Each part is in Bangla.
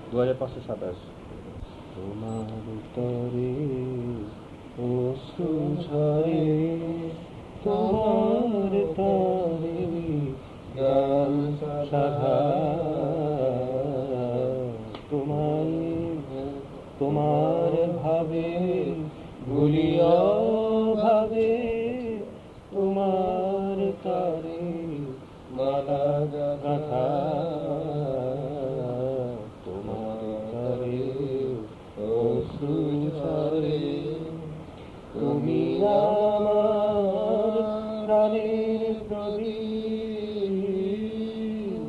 2527। তোমার তরে অশ্রু ঝরে, তোমার তরে গান সাধা, তোমার ভাবে ভুলিয়া ভাবে, তোমার তরে মালা গাথা, তোমার তরে অশ্রু ঝরে। তুমি আমার প্রাণের প্রদীপ,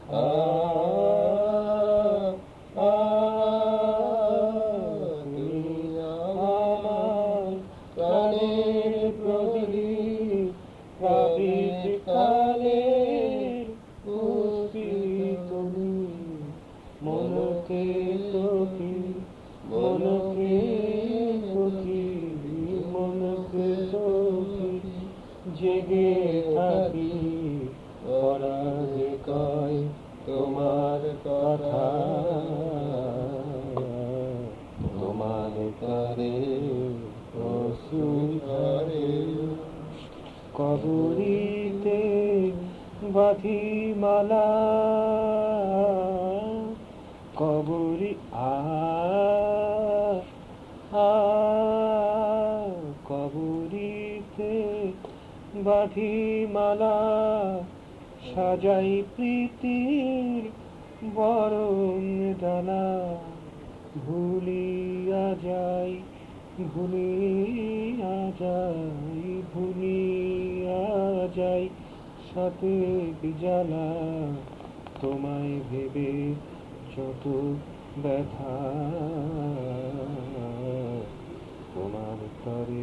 তুমি আমার প্রাণের প্রদীপ, প্রাপিত কালের পুষ্পিত তুমি। মনকে সখী, মনকে সখী, মনকে সখী, জেগে থাকি পরাগ কয় তোমার কথা। তোমার তরে অশ্রু ঝরে, কবরীতে বাঁধি মালা, কবরী কবরীতে বাঁধি মালা, সাজাই প্রীতির বরণ ডালা। ভুলিয়া যাই, ভুলিয়া যাই, ভুলিয়া যাই সাথে জ্বালা। তোমায় ভেবে যত ব্যথা, তোমার তরে